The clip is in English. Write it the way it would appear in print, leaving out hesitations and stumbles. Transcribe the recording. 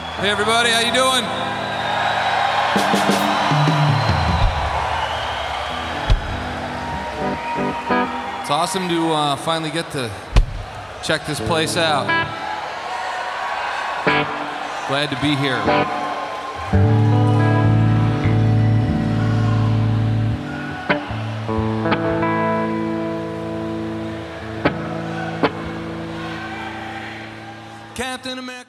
Hey everybody, how you doing? It's awesome to finally get to check this place out. Glad to be here. Captain America.